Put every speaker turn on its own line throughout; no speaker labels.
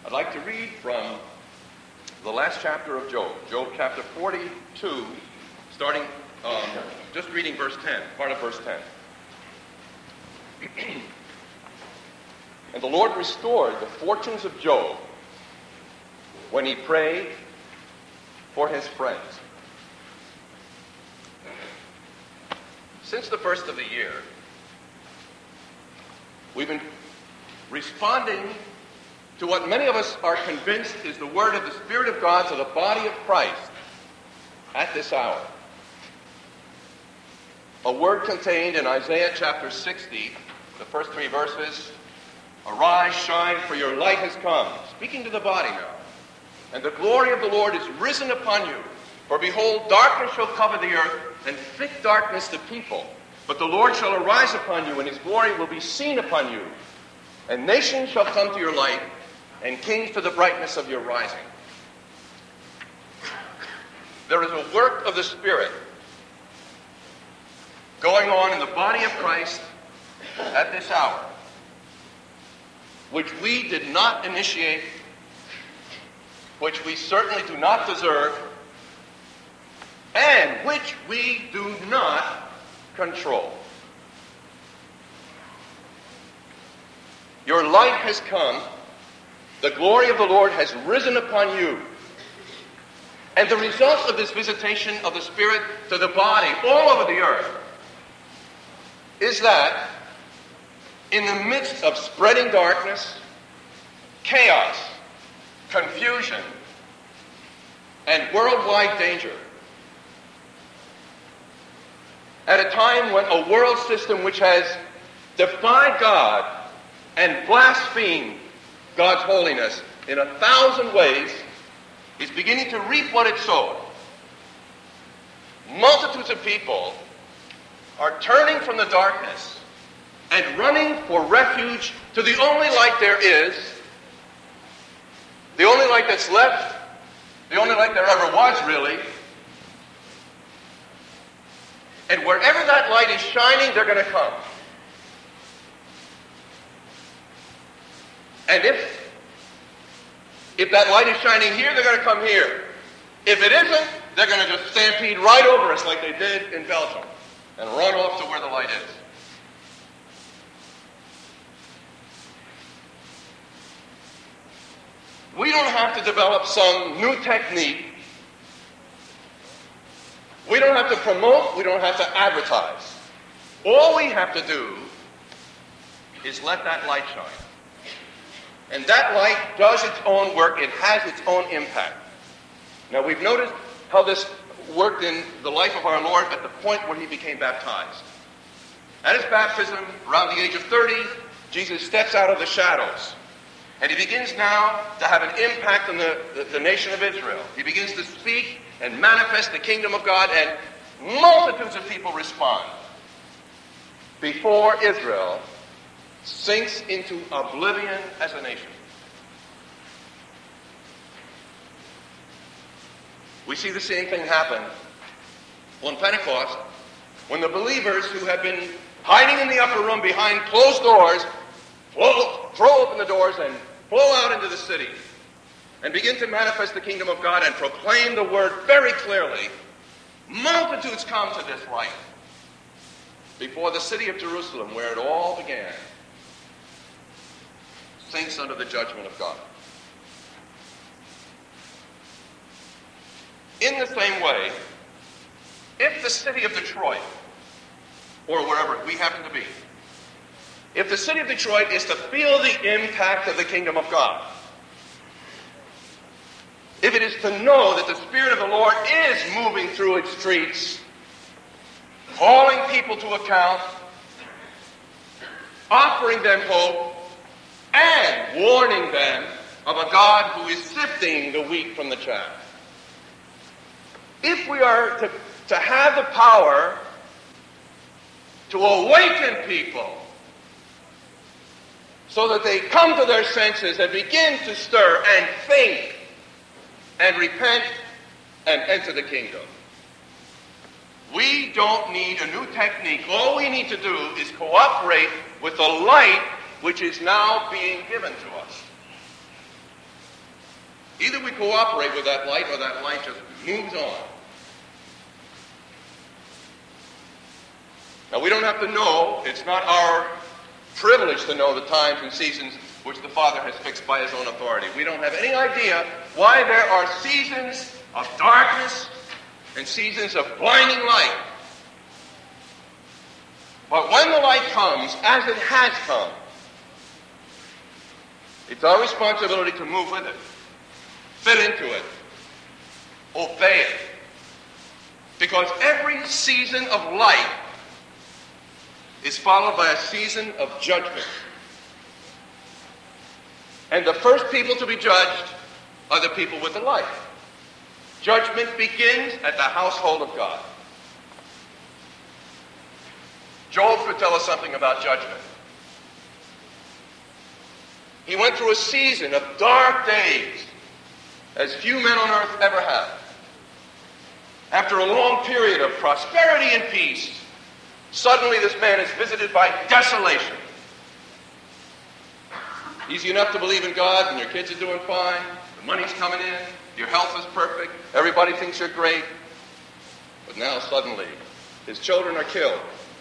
I'd like to read from the last chapter of Job, Job chapter 42, starting, just reading verse 10, part of verse 10. And the Lord restored the fortunes of Job when he prayed for his friends. Since the first of the year, we've been responding to what many of us are convinced is the word of the Spirit of God to the body of Christ at this hour. A word contained in Isaiah chapter 60, the first 3 verses. Arise, shine, for your light has come. Speaking to the body now. And the glory of the Lord is risen upon you. For behold, darkness shall cover the earth, and thick darkness the people. But the Lord shall arise upon you, and his glory will be seen upon you. And nations shall come to your light, and kings to the brightness of your rising. There is a work of the Spirit going on in the body of Christ at this hour, which we did not initiate, which we certainly do not deserve, and which we do not control. Your light has come. The glory of the Lord has risen upon you. And the result of this visitation of the Spirit to the body all over the earth is that in the midst of spreading darkness, chaos, confusion, and worldwide danger, at a time when a world system which has defied God and blasphemed God's holiness in 1,000 ways is beginning to reap what it sowed. Multitudes of people are turning from the darkness and running for refuge to the only light there is, the only light that's left, the only light there ever was, really. And wherever that light is shining, they're going to come. And if that light is shining here, they're going to come here. If it isn't, they're going to just stampede right over us like they did in Belgium and run off to where the light is. We don't have to develop some new technique. We don't have to promote. We don't have to advertise. All we have to do is let that light shine. And that light does its own work. It has its own impact. Now, we've noticed how this worked in the life of our Lord at the point where he became baptized. At his baptism, around the age of 30, Jesus steps out of the shadows. And he begins now to have an impact on the nation of Israel. He begins to speak and manifest the kingdom of God, and multitudes of people respond before Israel sinks into oblivion as a nation. We see the same thing happen on Pentecost when the believers who have been hiding in the upper room behind closed doors throw open the doors and flow out into the city and begin to manifest the kingdom of God and proclaim the word very clearly. Multitudes come to this light before the city of Jerusalem, where it all began, sinks under the judgment of God. In the same way, if the city of Detroit, or wherever we happen to be, if the city of Detroit is to feel the impact of the kingdom of God, if it is to know that the Spirit of the Lord is moving through its streets, calling people to account, offering them hope, and warning them of a God who is sifting the wheat from the chaff. If we are to have the power to awaken people so that they come to their senses and begin to stir and think and repent and enter the kingdom, we don't need a new technique. All we need to do is cooperate with the light which is now being given to us. Either we cooperate with that light or that light just moves on. Now, we don't have to know. It's not our privilege to know the times and seasons which the Father has fixed by his own authority. We don't have any idea why there are seasons of darkness and seasons of blinding light. But when the light comes, as it has come, it's our responsibility to move with it, fit into it, obey it. Because every season of light is followed by a season of judgment. And the first people to be judged are the people with the light. Judgment begins at the household of God. Job could tell us something about judgment. He went through a season of dark days, as few men on earth ever have. After a long period of prosperity and peace, suddenly this man is visited by desolation. Easy enough to believe in God when your kids are doing fine, the money's coming in, your health is perfect, everybody thinks you're great. But now suddenly, his children are killed.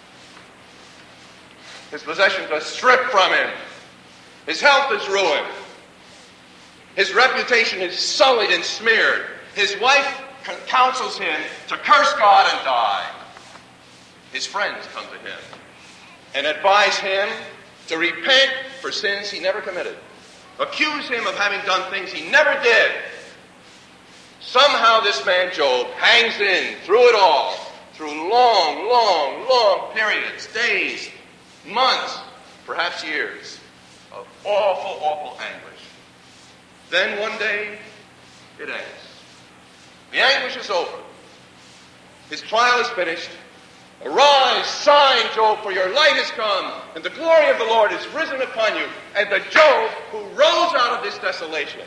His possessions are stripped from him. His health is ruined. His reputation is sullied and smeared. His wife counsels him to curse God and die. His friends come to him and advise him to repent for sins he never committed. Accuse him of having done things he never did. Somehow this man Job hangs in through it all, through long periods, days, months, perhaps years of awful, awful anguish. Then one day, it ends. The anguish is over. His trial is finished. Arise, shine, Job, for your light has come, and the glory of the Lord is risen upon you. And the Job who rose out of this desolation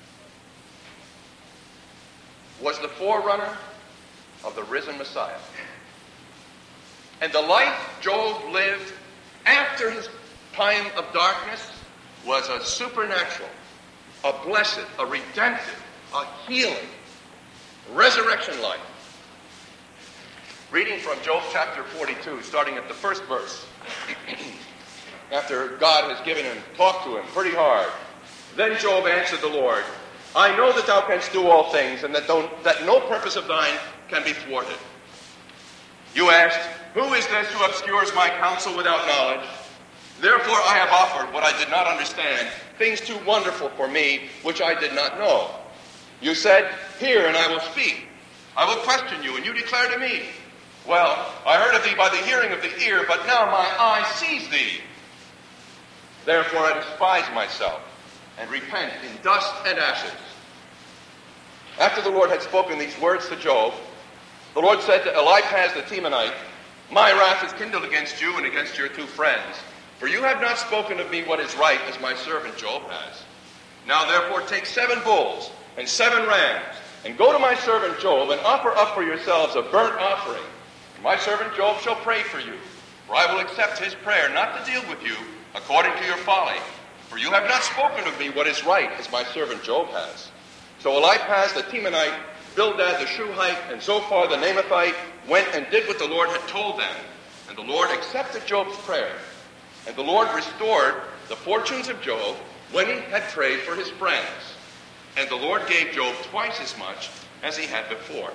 was the forerunner of the risen Messiah. And the life Job lived after his time of darkness was a supernatural, a blessed, a redemptive, a healing, resurrection life. Reading from Job chapter 42, starting at the first verse. After God has given him, talked to him pretty hard. Then Job answered the Lord, I know that thou canst do all things, and that no purpose of thine can be thwarted. You asked, who is this who obscures my counsel without knowledge? Therefore I have offered what I did not understand, things too wonderful for me, which I did not know. You said, hear, and I will speak. I will question you, and you declare to me. Well, I heard of thee by the hearing of the ear, but now my eye sees thee. Therefore I despise myself, and repent in dust and ashes. After the Lord had spoken these words to Job, the Lord said to Eliphaz the Temanite, my wrath is kindled against you and against your two friends, for you have not spoken of me what is right, as my servant Job has. Now therefore take 7 bulls and 7 rams, and go to my servant Job, and offer up for yourselves a burnt offering. My servant Job shall pray for you, for I will accept his prayer, not to deal with you according to your folly. For you have not spoken of me what is right, as my servant Job has. So Eliphaz the Temanite, Bildad the Shuhite, and Zophar the Naamathite went and did what the Lord had told them. And the Lord accepted Job's prayer. And the Lord restored the fortunes of Job when he had prayed for his friends. And the Lord gave Job twice as much as he had before.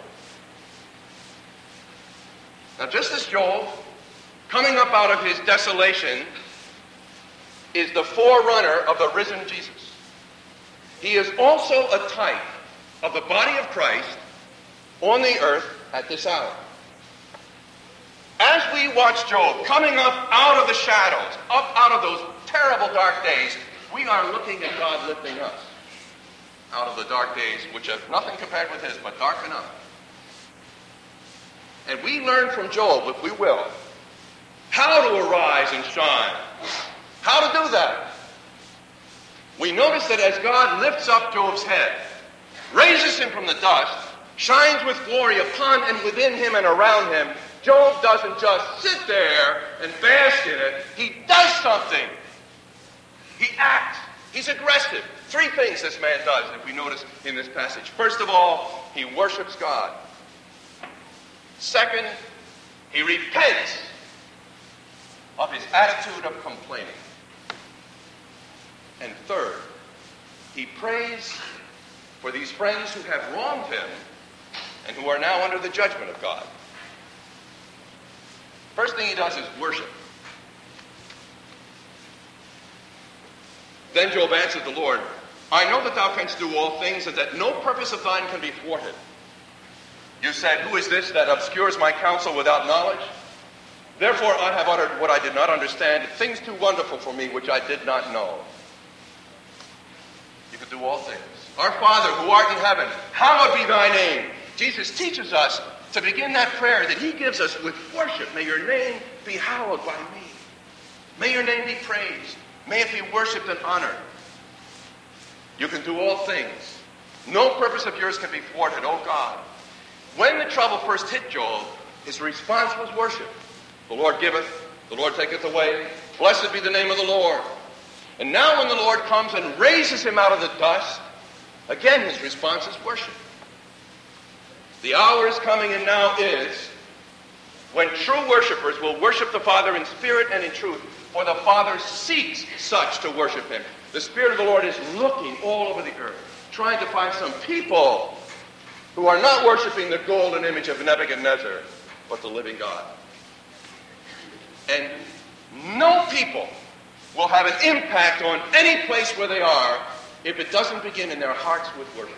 Now, just as Job, coming up out of his desolation, is the forerunner of the risen Jesus, he is also a type of the body of Christ on the earth at this hour. As we watch Job coming up out of the shadows, up out of those terrible dark days, we are looking at God lifting us out of the dark days, which have nothing compared with his, but dark enough. And we learn from Job, if we will, how to arise and shine. How to do that. We notice that as God lifts up Job's head, raises him from the dust, shines with glory upon and within him and around him, Job doesn't just sit there and bask in it. He does something. He acts. He's aggressive. Three things this man does, if we notice in this passage. First of all, he worships God. Second, he repents of his attitude of complaining. And third, he prays for these friends who have wronged him and who are now under the judgment of God. First thing he does is worship. Then Job answered the Lord, I know that thou canst do all things, and that no purpose of thine can be thwarted. You said, who is this that obscures my counsel without knowledge? Therefore I have uttered what I did not understand, things too wonderful for me which I did not know. You can do all things. Our Father who art in heaven, hallowed be thy name. Jesus teaches us to begin that prayer that he gives us with worship. May your name be hallowed by me. May your name be praised. May it be worshipped and honored. You can do all things. No purpose of yours can be thwarted, O God. When the trouble first hit Job, his response was worship. The Lord giveth, the Lord taketh away. Blessed be the name of the Lord. And now when the Lord comes and raises him out of the dust, again his response is worship. The hour is coming, and now is, when true worshipers will worship the Father in spirit and in truth, for the Father seeks such to worship him. The Spirit of the Lord is looking all over the earth, trying to find some people who are not worshiping the golden image of Nebuchadnezzar, but the living God. And no people will have an impact on any place where they are if it doesn't begin in their hearts with worship.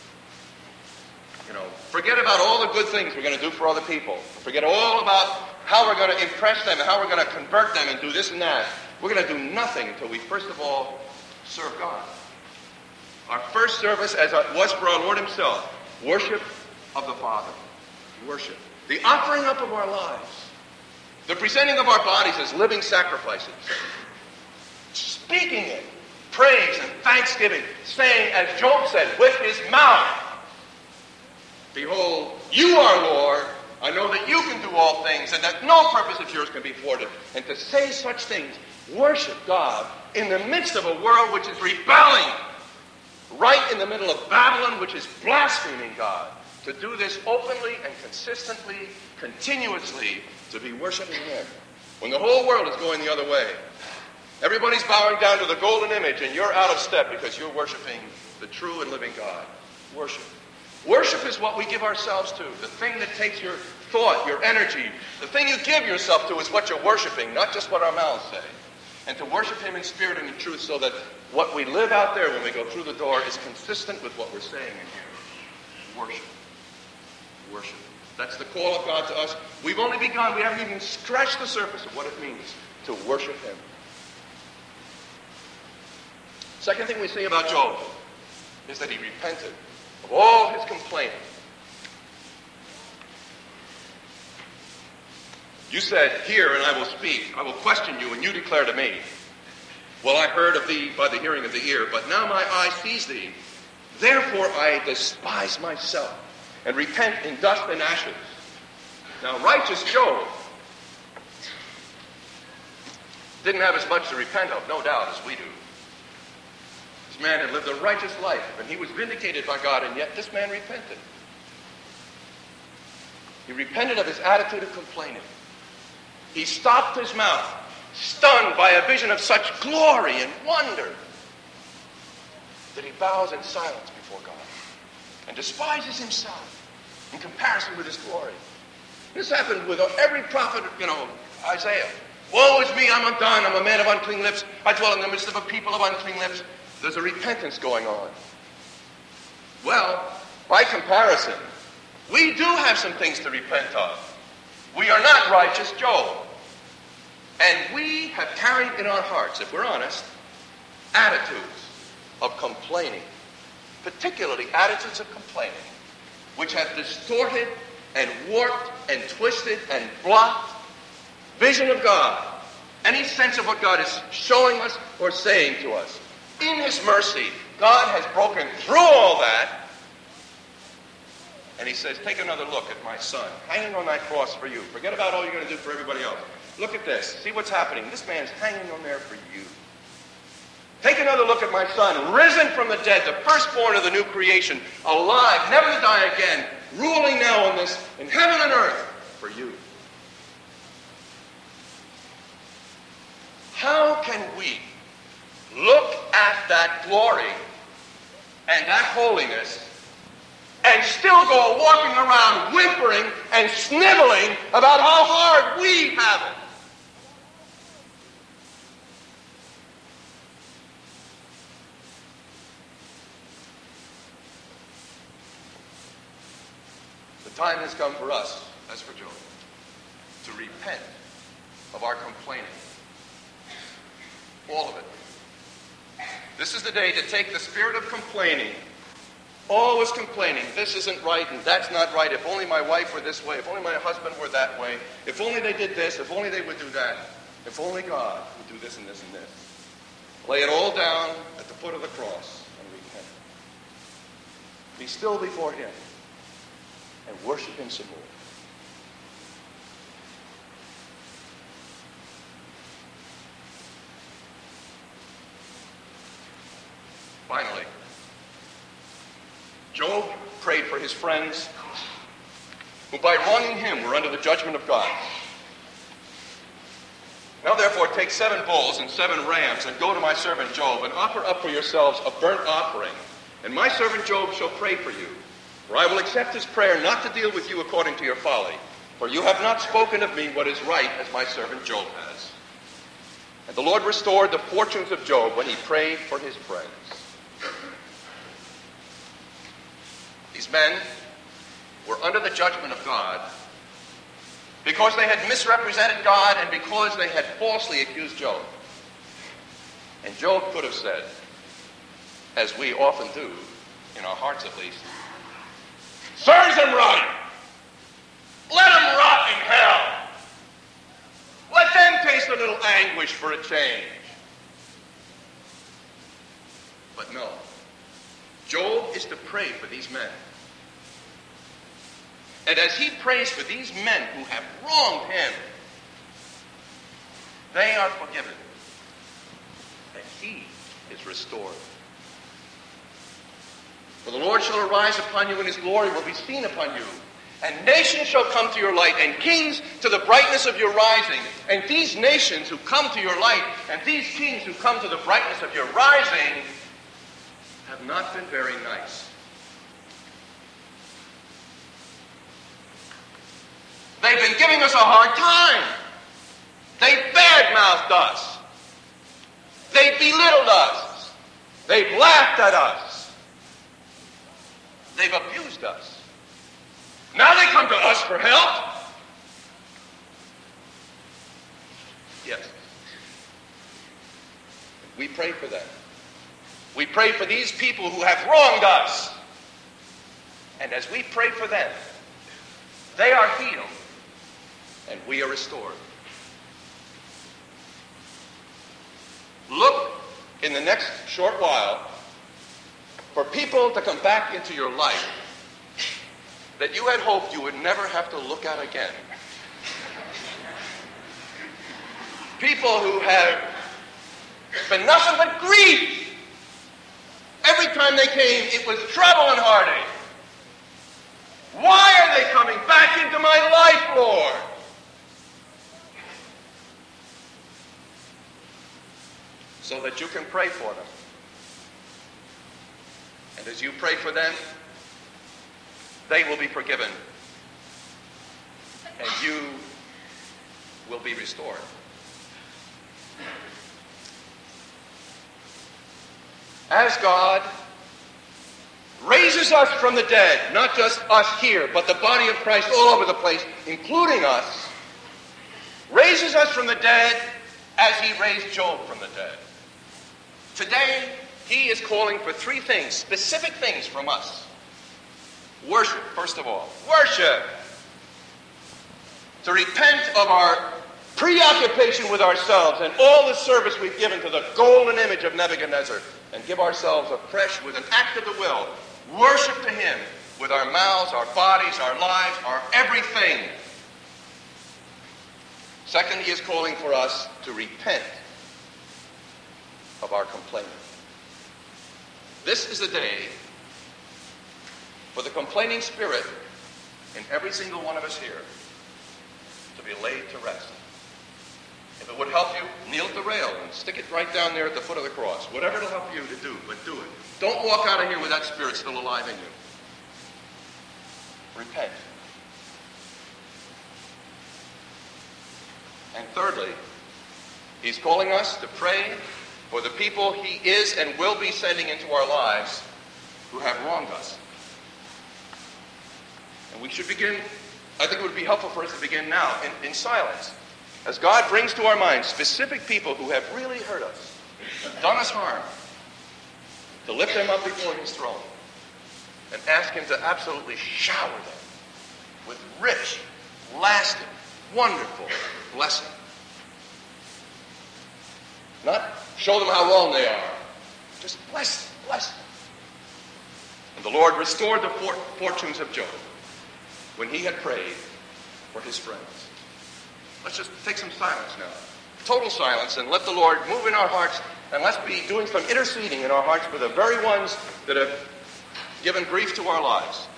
Forget about all the good things we're going to do for other people. Forget all about how we're going to impress them and how we're going to convert them and do this and that. We're going to do nothing until we first of all serve God. Our first service, as it was for our Lord himself, worship of the Father. Worship. The offering up of our lives. The presenting of our bodies as living sacrifices. Speaking it. Praise and thanksgiving. Saying, as Job said, with his mouth, behold, you are Lord. I know that you can do all things and that no purpose of yours can be thwarted. And to say such things, worship God in the midst of a world which is rebelling. Right in the middle of Babylon, which is blaspheming God. To do this openly and consistently, continuously, to be worshiping him. When the whole world is going the other way. Everybody's bowing down to the golden image and you're out of step because you're worshiping the true and living God. Worship. Worship is what we give ourselves to. The thing that takes your thought, your energy. The thing you give yourself to is what you're worshiping, not just what our mouths say. And to worship him in spirit and in truth so that what we live out there when we go through the door is consistent with what we're saying in here. Worship. Worship. That's the call of God to us. We've only begun. We haven't even scratched the surface of what it means to worship him. Second thing we see about Job is that he repented of all his complaining. You said, hear and I will speak. I will question you and you declare to me. Well, I heard of thee by the hearing of the ear, but now my eye sees thee. Therefore I despise myself and repent in dust and ashes. Now, righteous Job didn't have as much to repent of, no doubt, as we do. This man had lived a righteous life, and he was vindicated by God, and yet this man repented. He repented of his attitude of complaining. He stopped his mouth, stunned by a vision of such glory and wonder, that he bows in silence before God and despises himself in comparison with his glory. This happened with every prophet, Isaiah. Woe is me, I'm undone, I'm a man of unclean lips. I dwell in the midst of a people of unclean lips. There's a repentance going on. Well, by comparison, we do have some things to repent of. We are not righteous Job. And we have carried in our hearts, if we're honest, attitudes of complaining. Particularly attitudes of complaining, which have distorted and warped and twisted and blocked vision of God. Any sense of what God is showing us or saying to us. In his mercy, God has broken through all that. And he says, take another look at my son, hanging on that cross for you. Forget about all you're going to do for everybody else. Look at this. See what's happening. This man's hanging on there for you. Take another look at my son, risen from the dead, the firstborn of the new creation, alive, never to die again, ruling now on this in heaven and earth for you. How can we look at that glory and that holiness and still go walking around whimpering and sniveling about how hard we have it? The time has come for us, as for Job, to repent of our complaining. All of it. This is the day to take the spirit of complaining, always complaining, this isn't right and that's not right, if only my wife were this way, if only my husband were that way, if only they did this, if only they would do that, if only God would do this and this and this. Lay it all down at the foot of the cross and repent. Be still before him and worship him some more. Finally, Job prayed for his friends who by wronging him were under the judgment of God. Now therefore take 7 bulls and 7 rams and go to my servant Job and offer up for yourselves a burnt offering. And my servant Job shall pray for you. For I will accept his prayer not to deal with you according to your folly. For you have not spoken of me what is right as my servant Job has. And the Lord restored the fortunes of Job when he prayed for his friends. These men were under the judgment of God because they had misrepresented God and because they had falsely accused Job. And Job could have said, as we often do, in our hearts at least, serves him right. Let him rot in hell. Let them taste a little anguish for a change. But no. Job is to pray for these men. And as he prays for these men who have wronged him, they are forgiven. And he is restored. For the Lord shall arise upon you, and his glory will be seen upon you. And nations shall come to your light, and kings to the brightness of your rising. And these nations who come to your light, and these kings who come to the brightness of your rising, have not been very nice. They've been giving us a hard time. They badmouthed us. They belittled us. They've laughed at us. They've abused us. Now they come to us for help. Yes. We pray for them. We pray for these people who have wronged us. And as we pray for them, they are healed and we are restored. Look in the next short while for people to come back into your life that you had hoped you would never have to look at again. People who have been nothing but grief. Every time they came, it was trouble and heartache. Why are they coming back into my life, Lord? So that you can pray for them. And as you pray for them, they will be forgiven. And you will be restored. As God raises us from the dead, not just us here, but the body of Christ all over the place, including us, raises us from the dead as he raised Job from the dead. Today, he is calling for 3 things, specific things from us. Worship, first of all. Worship. To repent of our preoccupation with ourselves and all the service we've given to the golden image of Nebuchadnezzar, and give ourselves afresh with an act of the will. Worship to him with our mouths, our bodies, our lives, our everything. Second, he is calling for us to repent of our complaining. This is the day for the complaining spirit in every single one of us here to be laid to rest. If it would help you, kneel at the rail and stick it right down there at the foot of the cross. Whatever it'll help you to do, but do it. Don't walk out of here with that spirit still alive in you. Repent. And thirdly, he's calling us to pray for the people he is and will be sending into our lives who have wronged us. And we should begin, I think it would be helpful for us to begin now in silence. As God brings to our minds specific people who have really hurt us, done us harm, to lift them up before his throne and ask him to absolutely shower them with rich, lasting, wonderful blessing. Not show them how wrong they are. Just bless them. And the Lord restored the fortunes of Job when he had prayed for his friends. Let's just take some silence now. Total silence, and let the Lord move in our hearts, and let's be doing some interceding in our hearts for the very ones that have given grief to our lives.